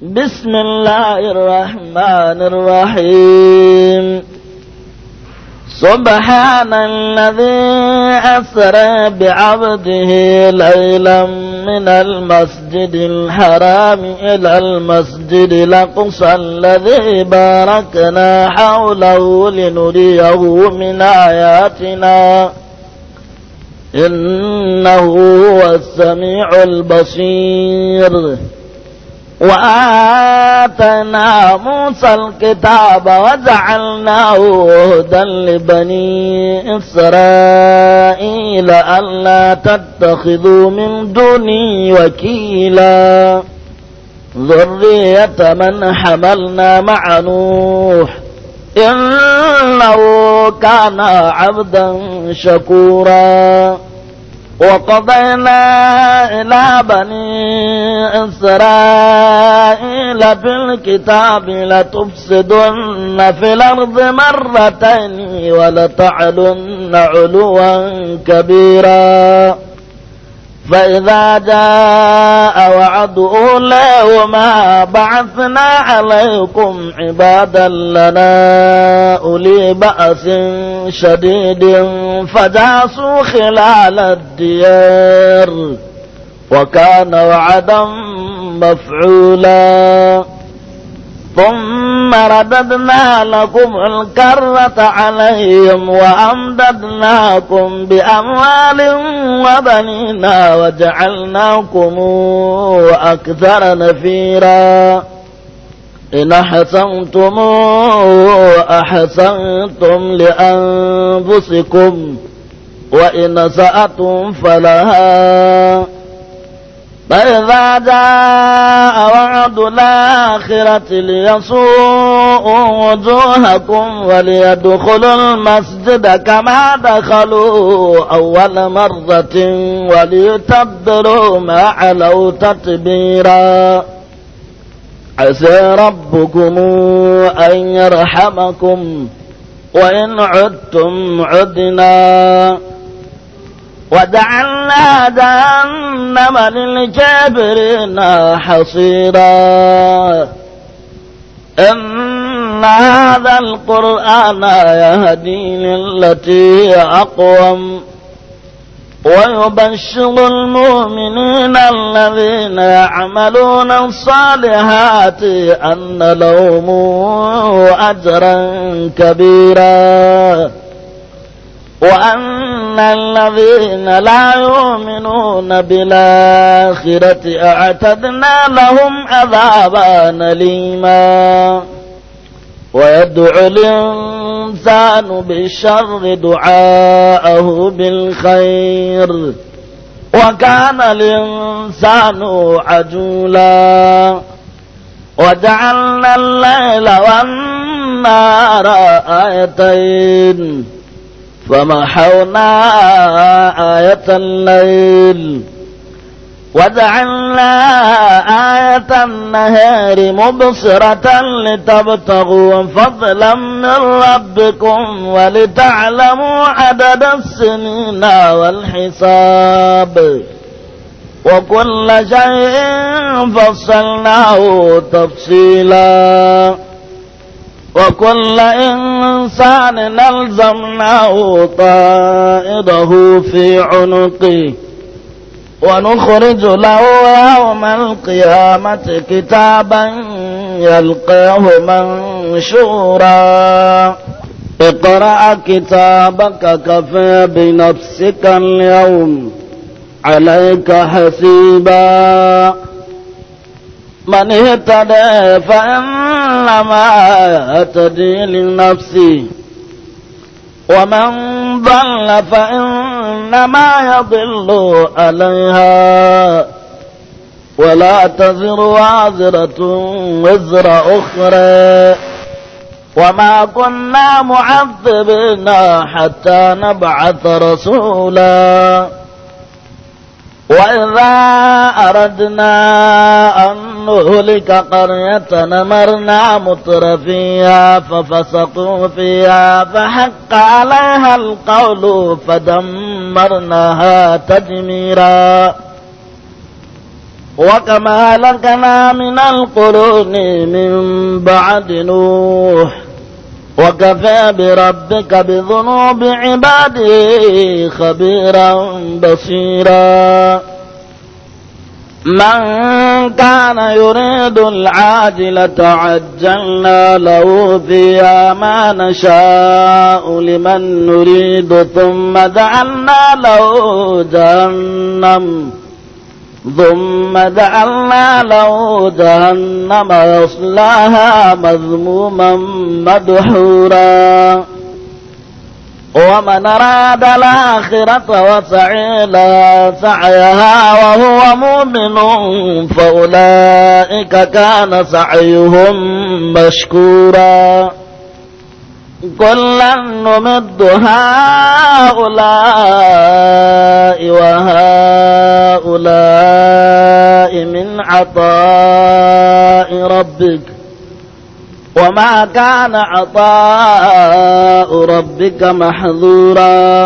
بسم الله الرحمن الرحيم سبحان الذي أسرى بعبده ليلا من المسجد الحرام إلى المسجد الأقصى الذي باركنا حوله لنريه من آياتنا إنه هو السميع البصير. وآتينا موسى الكتاب وجعلناه هدى لبني إسرائيل ألا تتخذوا من دوني وكيلا ذرية من حملنا مع نوح إنه كان عبدا شكورا. وقضينا إلى بني إسرائيل في الكتاب لتفسدن في الأرض مرتين ولتعلن علوا كبيرا. فإذا جاء وعد أولاهما بعثنا عليكم عبادا لنا أولي بأس شديد فجاسوا خلال الديار وكان وعدا مفعولا. ثم رددنا لكم الكرة عليهم وأمددناكم بأموال وبنينا وجعلناكم أكثر نفيرا. إن أحسنتم أحسنتم لأنفسكم وإن سأتم فلها. فإذا جاء وعد الآخرة ليسوءوا وجوهكم وليدخلوا المسجد كما دخلوا أول مرة وليتبروا ما علوا تتبيرا. عسى ربكم أن يرحمكم وإن عدتم عدنا. وجعلنا جهنم للكافرين حصيرا. إن هذا القرآن يهدي للتي هي أقوم ويبشر المؤمنين الذين يعملون الصالحات أن لهم أجرا كبيرا. وأن الذين لا يؤمنون بالآخرة أعتدنا لهم عذابا أليما. ويدعو الإنسان بالشر دعاءه بالخير وكان الإنسان عجولا. وجعلنا الليل والنهار آيتين فمحونا آية الليل وجعلنا آية النهار مبصرة لتبتغوا فضلا من ربكم ولتعلموا عدد السنين والحساب وكل شيء فصلناه تفصيلا. وكل إنسان نلزمناه طائره في عنقه ونخرج له يوم القيامة كتابا يلقاه منشورا. اقرأ كتابك كفى بنفسك اليوم عليك حسيبا. من اهتدى فإنما يهتدي لنفسه ومن ضل فإنما يضل عليها ولا تزر وازرة وزر أخرى وما كنا معذبين حتى نبعث رسولا. وإذا أردنا أن نهلك قرية أمرنا مترفيها ففسقوا فيها فحق عليها القول فدمرناها تدميرا. وكما هلكنا من القرون من بعد نوح وكفى بربك بذنوب عباده خبيرا بصيرا من كان يريد العاجلة عجلنا له فيها ما نشاء لمن نريد ثم جعلنا له جهنم يصلاها مذموما مدحورا ومن أراد الآخرة وسعي لها سعيها وهو مؤمن فأولئك كان سعيهم مشكورا كلا نمد هؤلاء وهؤلاء من عطاء ربك وما كان عطاء ربك محظورا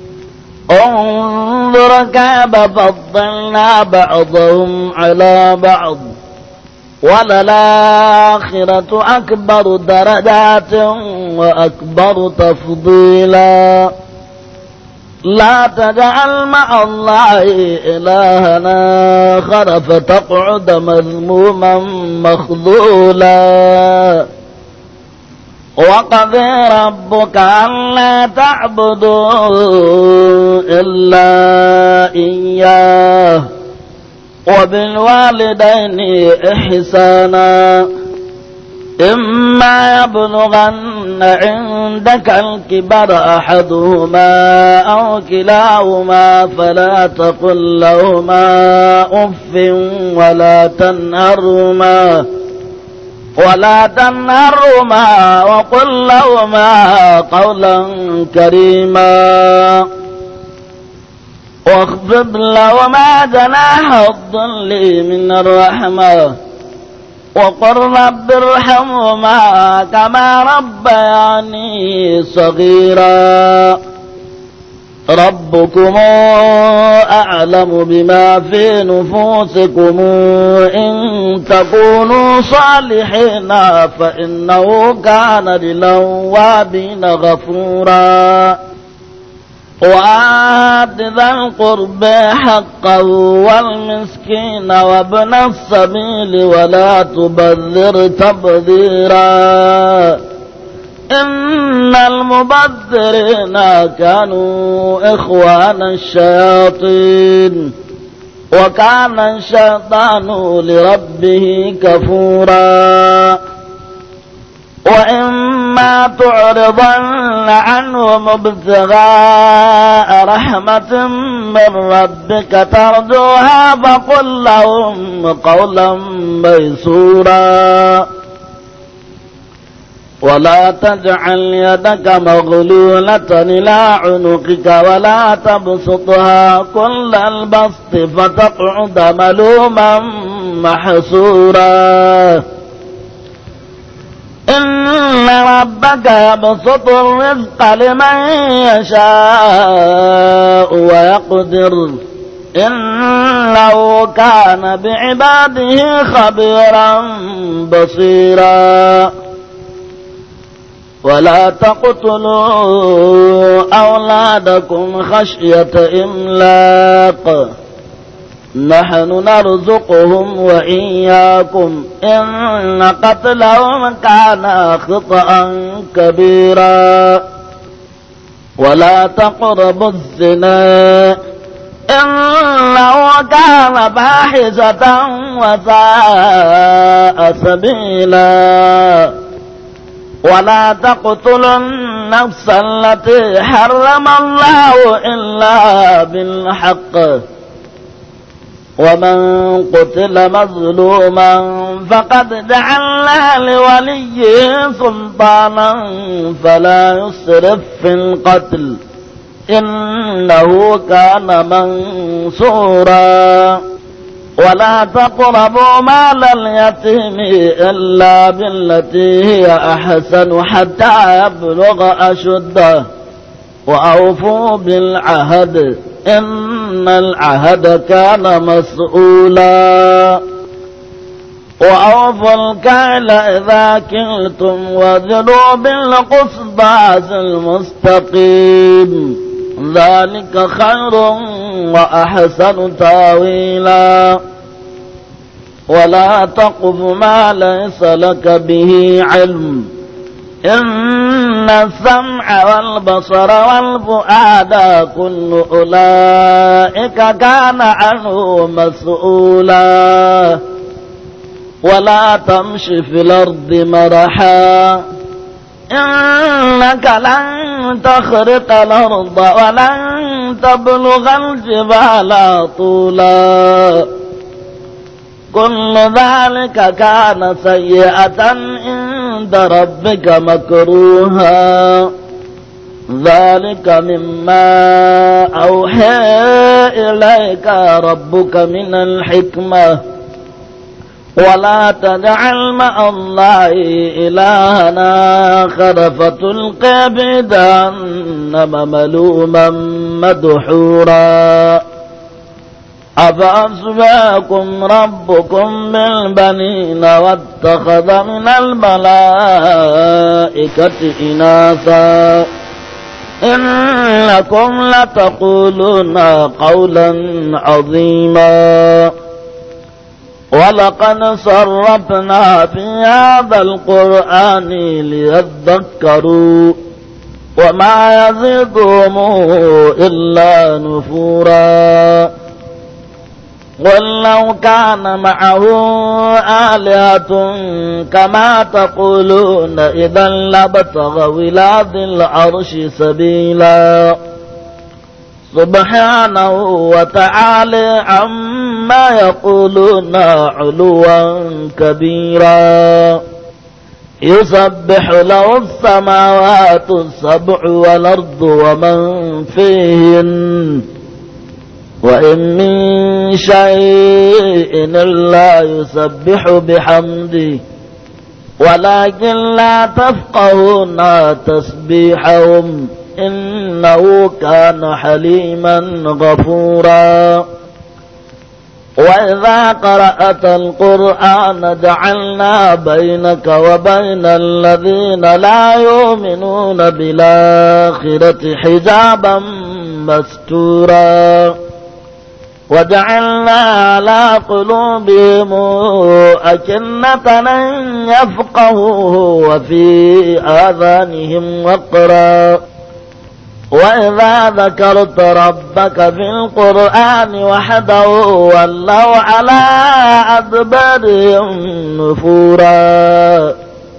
انظر كيف فضلنا بعضهم على بعض وللآخرة أكبر درجات وأكبر تفضيلا لا تجعل مع الله إلهنا آخر فتقعد مذموما مخذولا وقضى ربك ألا تعبدوا إلا إياه وبالوالدين إحسانا إما يبلغن عندك الكبر أحدهما أو كلاهما فلا تقل لهما أف ولا تنهرهما وقل لهما قولا كريما واخفض لهما جناح الذل من الرحمة وقل رب ارحمهما كما ربياني صغيرا ربكم أعلم بما في نفوسكم إن تكونوا صالحين فإنه كان للأوابين غفورا وآت ذا القرب حقه والمسكين وابن السبيل ولا تبذر تبذيرا إن المبذرين كانوا إخوان الشياطين وكان الشيطان لربه كفورا وإما تعرضن عنهم ابتغاء رحمة من ربك ترجوها فقل لهم قولا ميسورا ولا تجعل يدك مغلولة إلى عنقك ولا تبسطها كل البسط فتقعد ملوما محسورا إن ربك يبسط الرزق لمن يشاء ويقدر إنه كان بعباده خبيرا بصيرا ولا تقتلوا أولادكم خشية إملاق نحن نرزقهم وإياكم إن قتلهم كان خطأ كبيرا ولا تقربوا الزنا إنه كان فاحشة وساء سبيلا ولا تقتلوا النفس التي حرم الله إلا بالحق ومن قتل مظلوما فقد جعلنا لوليه سلطانا فلا يسرف في القتل إنه كان منصورا ولا تقربوا مال اليتيم إلا بالتي هي أحسن حتى يبلغ أشده وأوفوا بالعهد إن إن العهد كان مسؤولا وأوفوا الكيل إذا كلتم وزنوا بالقسطاس المستقيم ذلك خير وأحسن تاويلا ولا تقف ما ليس لك به علم إن السمع والبصر والفؤاد كل أولئك كان عنه مسؤولا ولا تمش في الأرض مرحا إنك لن تخرق الأرض ولن تبلغ الجبال طولا كل ذلك كان سيئة عند ربك مكروها ذلك مما أوحى إليك ربك من الحكمة ولا تجعل مع الله إلها آخر فتلقى بجهنم ملوما مدحورا أفأصفاكم ربكم بالبنين واتخذ من الملائكة إناثا إنكم لتقولون قولا عظيما ولقد صرفنا في هذا القرآن ليذكروا وما يزيدهم إلا نفورا قل لو كان معه آلهة كما تقولون إذا لابتغوا إلى ذي العرش سبيلا سبحانه وتعالى عما يقولون علوا كبيرا يسبح له السماوات السبع والأرض ومن فيهن وإن من شيء إلا يسبح بحمده ولكن لا تفقهون تسبيحهم إنه كان حليما غفورا وإذا قرأت القرآن جعلنا بينك وبين الذين لا يؤمنون بالآخرة حجابا مستورا وجعلنا على قلوبهم أكنة أن يفقهوه وفي آذانهم وقرا وإذا ذكرت ربك في القرآن وحده ولوا على أدبارهم نفورا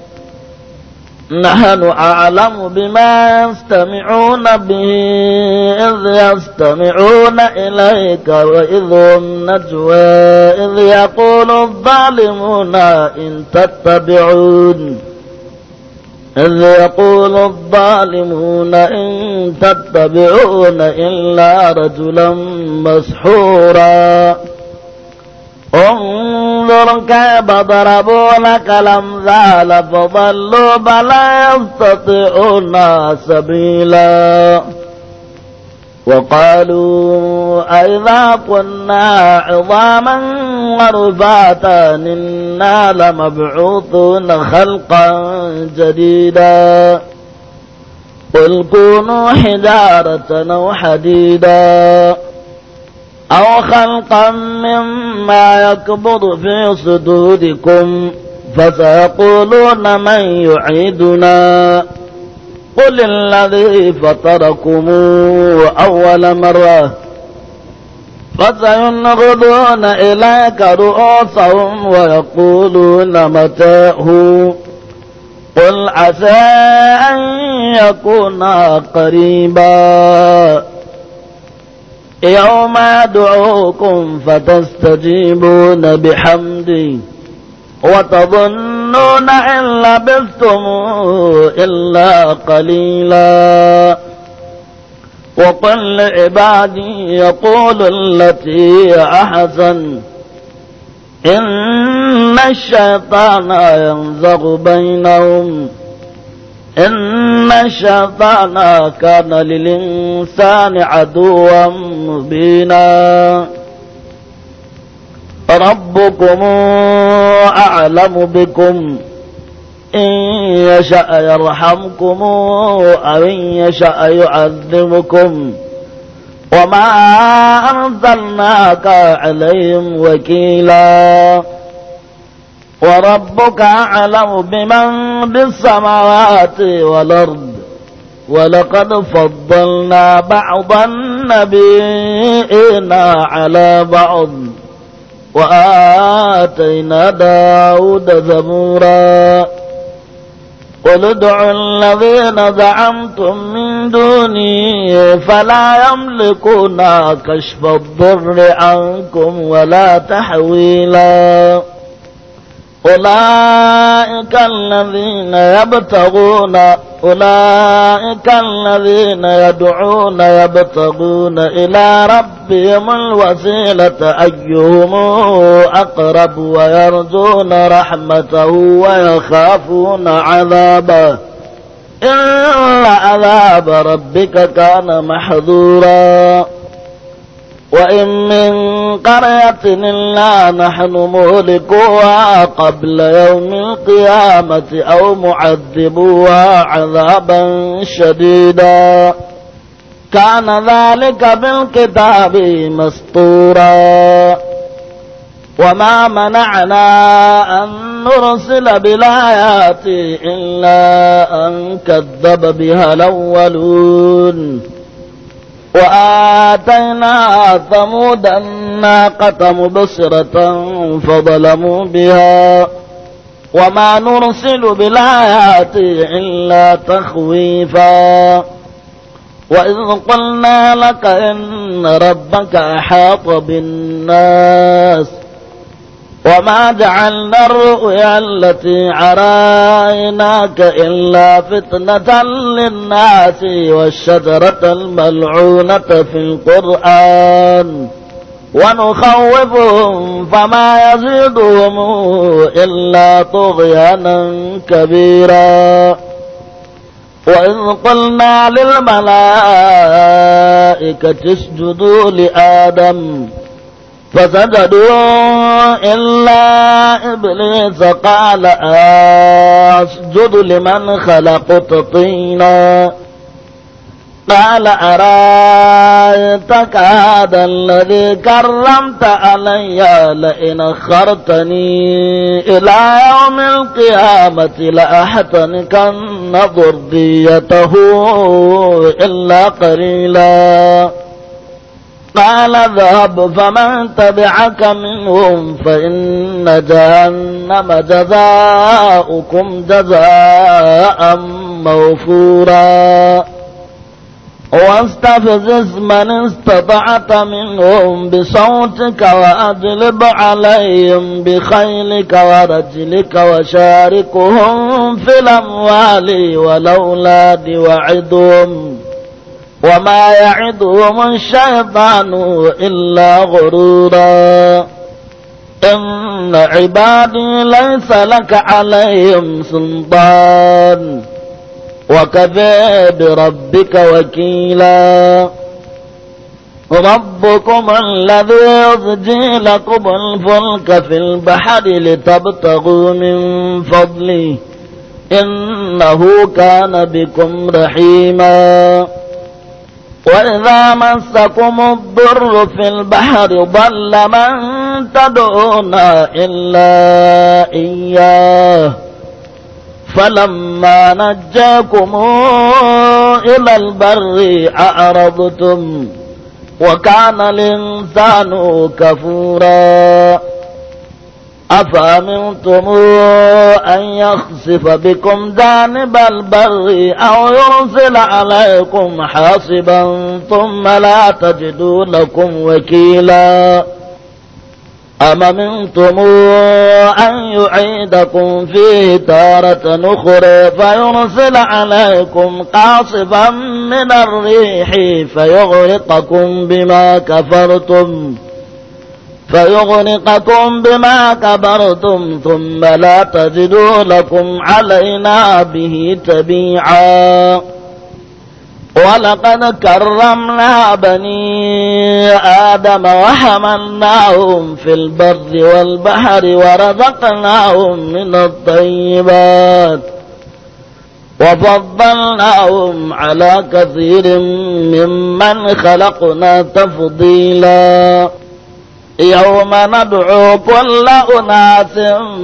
نحن أعلم بما يستمعون به إذ يستمعون إليك وإذ هم نجوى إذ يقول الظالمون إن تتبعون إلا رجلا مسحورا انظر كيف ضربوا لك الأمثال فضلوا فلا يستطيعون سبيلا وقالوا أئذا كنا عظاما ورفاتا إنا لمبعوثون خلقا جديدا قل كونوا حجارة أو حديدا أو خلقا مما يكبر في صدوركم فسيقولون من يعيدنا قل الذي فطركم أول مرة فسينغضون إليك رؤوسهم ويقولون متاه قل عسى أن يكون قريبا يوم يدعوكم فتستجيبون بحمدي وتظنون إن لبثتم إلا قليلا وقل لعبادي يقول التي أحسن إن الشيطان ينزغ بينهم إن الشيطان كان للإنسان عدوا مبينا ربكم أعلم بكم إن يشأ يرحمكم أو إن يشأ يعذبكم وما أرسلناك عليهم وكيلا وربك أعلم بمن بالسماوات والأرض ولقد فضلنا بعض النبيين على بعض وآتينا داود زبورا قل ادعوا الذين زعمتم من دوني فلا يملكون كشف الضر عنكم ولا تحويلا أولئك الذين يدعون يبتغون إلى ربهم الوسيلة أيهم أقرب ويرجون رحمته ويخافون عذابه إن عذاب ربك كان محذورا وإن من قرية إلا نحن مهلكوها قبل يوم القيامة أو معذبوها عذابا شديدا كان ذلك بالكتاب مسطورا وما منعنا أن نرسل بالآيات إلا أن كذب بها الأولون وآتينا ثمود الناقة مبصرة فظلموا بها وما نرسل بالآيات إلا تخويفا وإذ قلنا لك إن ربك أحاط بالناس وما جعلنا الرؤيا التي عريناك إلا فتنة للناس والشجرة الملعونة في القرآن ونخوفهم فما يزيدهم إلا طغيانا كبيرا وإذ قلنا للملائكة اسجدوا لآدم فسجدوا إلا إبليس قال أسجد لمن خلقت طينا قال أرأيتك هذا الذي كرمت علي لئن أخرتني إلى يوم القيامة لأحتنكن ذريته إلا قليلا قال اذهب فمن تبعك منهم فإن جهنم جزاؤكم جزاء موفورا واستفزز من استطعت منهم بصوتك وأجلب عليهم بخيلك ورجلك وشاركهم في الأموال والأولاد وعدهم وما يعدهم الشيطان إلا غرورا إن عبادي ليس لك عليهم سلطان وكفى بربك وكيلا ربكم الذي يزجي لكم الفلك في البحر لتبتغوا من فضله إنه كان بكم رحيما وإذا مسكم الضر في البحر ضل من تدعون إلا إياه فلما نجاكم إلى البر أعرضتم وكان الإنسان كفورا أفأمنتم أن يخسف بكم جانب البر أو يرسل عليكم حاصبا ثم لا تجدوا لكم وكيلا أم أمنتم أن يعيدكم فيه تارة أخرى فيرسل عليكم قاصفا من الريح فيغرقكم بما كفرتم فيغرقكم بما كبرتم ثم لا تجدوا لكم علينا به تبيعا ولقد كرمنا بني آدم وحملناهم في البر والبحر ورزقناهم من الطيبات وفضلناهم على كثير ممن خلقنا تفضيلا يوم ندعو كل أناس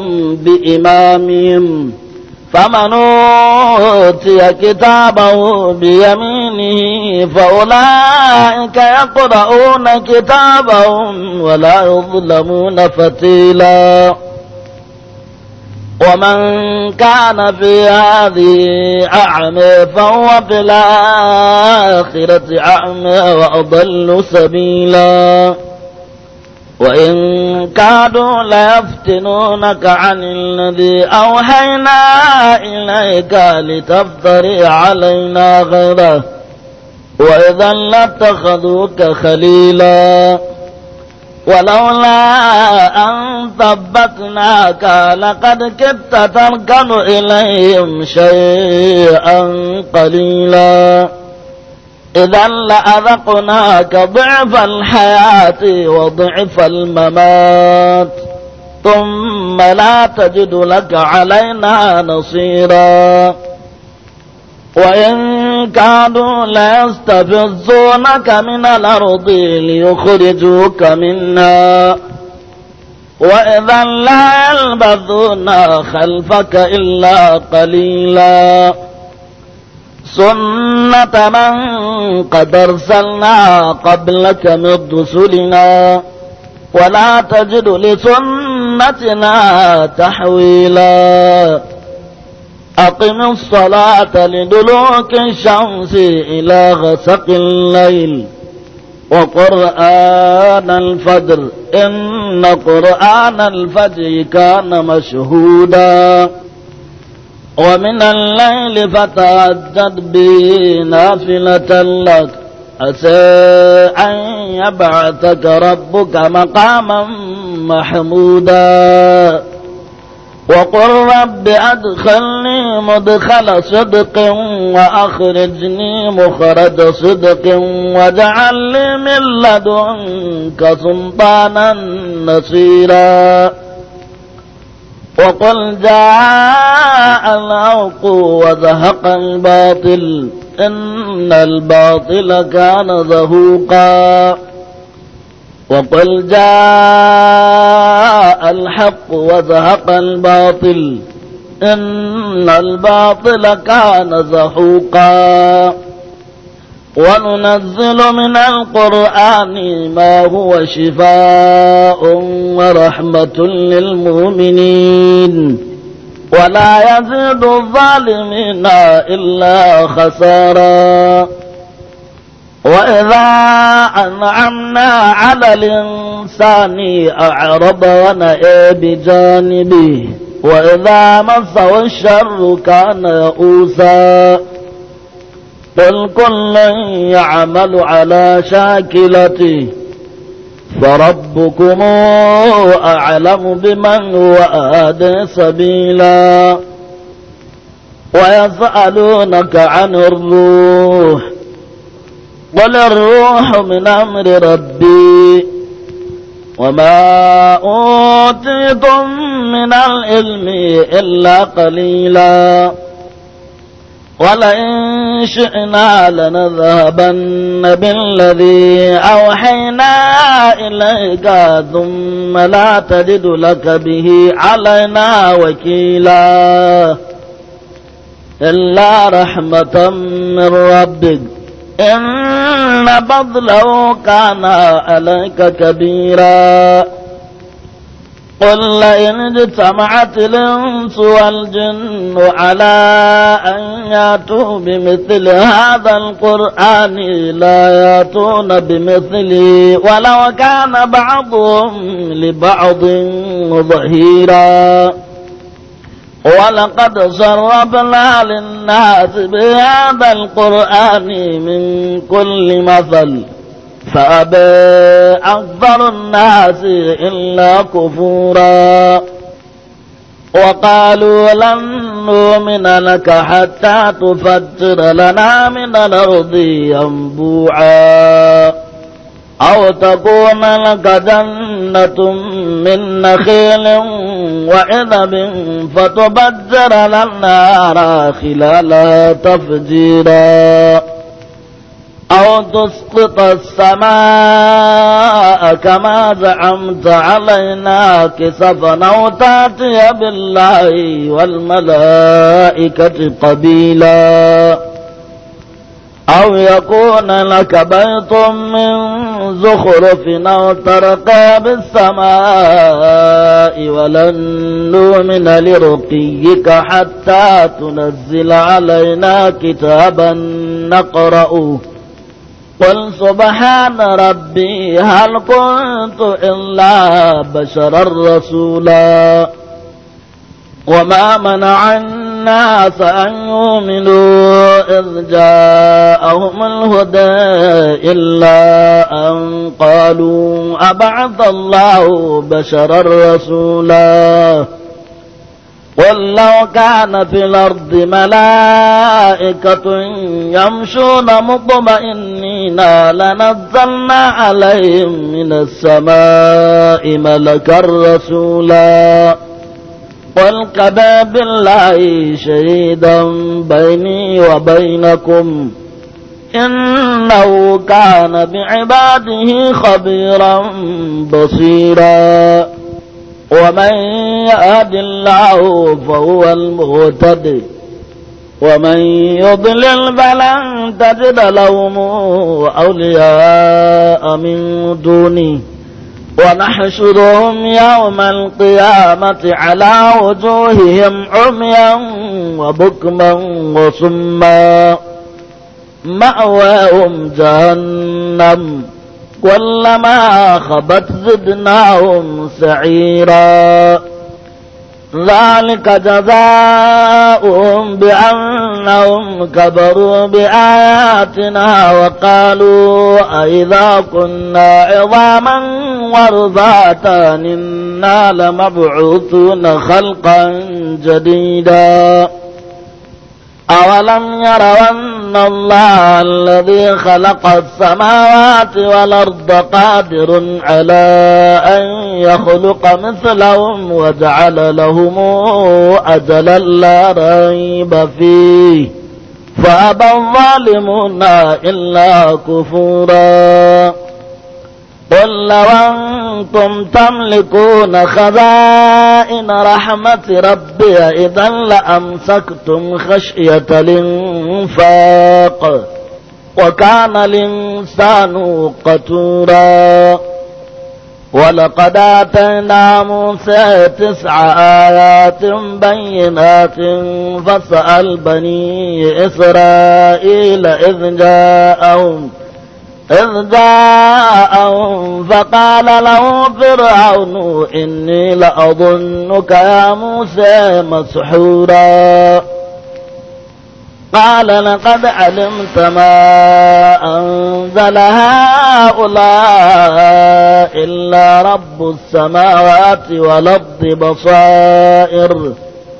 بإمامهم فمن أوتي كتابه بيمينه فأولئك يقرؤون كتابهم ولا يظلمون فتيلا ومن كان في هذه أعمى فهو في الآخرة أعمى وأضل سبيلا وإن كادوا ليفتنونك عن الذي أوحينا إليك لتفتري علينا غيره وإذا لاتخذوك خليلا ولولا أن ثبتناك لقد كدت تركن إليهم شيئا قليلا إذا لأذقناك ضعف الحياة وضعف الممات ثم لا تجد لك علينا نصيرا وإن كادوا ليستفزونك من الأرض ليخرجوك منها وإذا لا يلبثون خلفك إلا قليلا سنة من قد أرسلنا قبلك من رسلنا ولا تجد لسنتنا تحويلا أقم الصلاة لدلوك الشمس إلى غسق الليل وقرآن الفجر إن قرآن الفجر كان مشهودا ومن الليل فتهجد به نافلة لك عسى أن يبعثك ربك مقاما محمودا وقل رب أدخلني مدخل صدق وأخرجني مخرج صدق واجعل لي من لدنك سلطانا نصيرا وقل جاء الحق وزهق الباطل إن الباطل كان زهوقا وقل جاء الحق وزهق الباطل إن الباطل كان زهوقا وننزل من القرآن ما هو شفاء ورحمة للمؤمنين ولا يزيد الظالمين إلا خسارا وإذا أنعمنا على الإنسان أعرض ونأى بجانبه وإذا مسه الشر كان يئوسا قل كل يعمل على شاكلته فربكم أعلم بمن هو أهدى سبيلا ويسألونك عن الروح قل الروح من أمر ربي وما أوتيتم من العلم إلا قليلا ولئن شئنا لنذهبن بالذي أوحينا إليك ثم لا تجد لك به علينا وكيلا إلا رحمة من ربك إن فضله كان عليك كبيرا قل لئن اجتمعت الإنس والجن على أن يأتوا بمثل هذا القرآن لا يأتون بمثله ولو كان بعضهم لبعض ظهيرا ولقد صرفنا للناس بهذا القرآن من كل مثل فأبى أكثر الناس إلا كفورا وقالوا لن نؤمن لك حتى تفجر لنا من الأرض ينبوعا أو تكون لك جنة من نخيل وعنب فتفجر الأنهار خلالها تفجيرا أو تسقط السماء كما زعمت علينا كسفا أو تأتي بالله والملائكة قبيلا أو يكون لك بيت من زخرف أو ترقى بالسماء ولن نؤمن لرقيك حتى تنزل علينا كتابا نقرأه قل سبحان ربي هل كنت إلا بشرا رسولا وما منع الناس أن يؤمنوا إذ جاءهم الهدى إلا أن قالوا أبعث الله بشرا رسولا قل لو كان في الأرض ملائكة يمشون مطمئنين لنزلنا عليهم من السماء ملكا رسولا قل كفى بالله شهيدا بيني وبينكم إنه كان بعباده خبيرا بصيرا ومن يهد الله فهو المهتد ومن يضلل فلن تجد لهم أولياء من دونه ونحشرهم يوم القيامة على وجوههم عميا وبكما وصما مأواهم جهنم كلما خبت زدناهم سعيرا ذلك جزاؤهم بأنهم كفروا بآياتنا وقالوا أئذا كنا عظاما ورفاتا إنا لمبعوثون خلقا جديدا أولم يروا أن الله الذي خلق السماوات والأرض قادر على أن يخلق مثلهم وجعل لهم أجلا لا ريب فيه فأبى الظالمون إلا كفورا قل لو أنتم تملكون خزائن رحمة ربي إذا لأمسكتم خشية الإنفاق وكان الإنسان قتورا ولقد آتينا موسى 9 آيات بينات فاسأل بني إسرائيل إذ جاءهم فقال له فرعون إني لأظنك يا موسى مسحورا قال لقد علمت ما أنزل هؤلاء إلا رب السماوات والأرض بصائر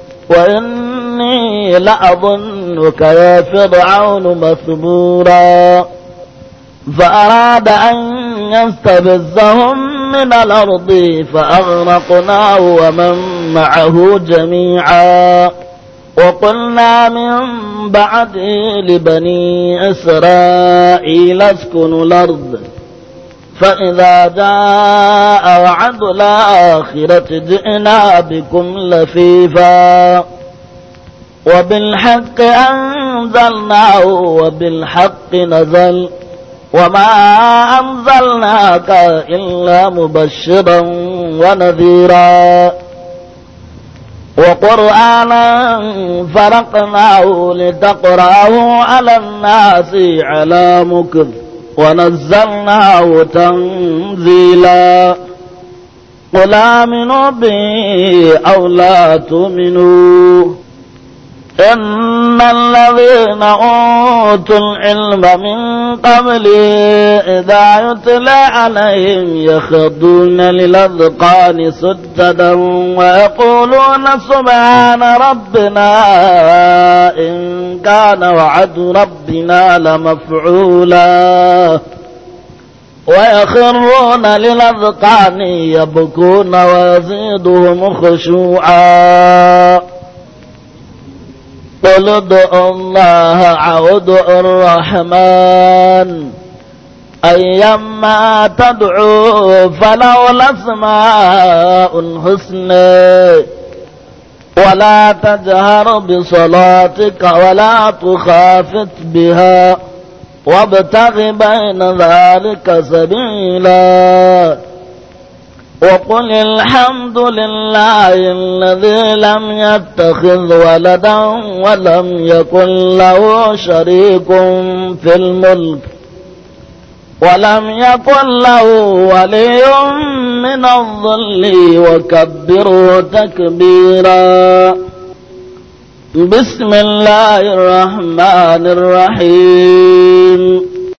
وإني لأظنك يا فرعون مثبورا فأراد أن يستفزهم من الأرض فأغرقناه ومن معه جميعا وقلنا من بعده لبني إسرائيل اسكنوا الأرض فإذا جاء وعد الآخرة جئنا بكم لفيفا وبالحق أنزلناه وبالحق نزل وما أنزلناك إلا مبشرا ونذيرا وقرآنا فرقناه لتقرأه على الناس على مكث ونزلناه تنزيلا قل آمنوا به أو لا تؤمنوا إن الذين أوتوا العلم من قبله إذا يتلى عليهم يخضون للأذقان سجدا ويقولون سبحان ربنا إن كان وعد ربنا لمفعولا ويخرون للأذقان يبكون ويزيدهم خشوعا قل ادعوا الله أو ادعوا الرحمن أيما تدعوا فله الأسماء الحسنى ولا تجهر بصلاتك ولا تخافت بها وابتغ بين ذلك سبيلا وقل الحمد لله الذي لم يتخذ ولدا ولم يكن له شريك في الملك ولم يكن له ولي من الظل وكبره تكبيرا بسم الله الرحمن الرحيم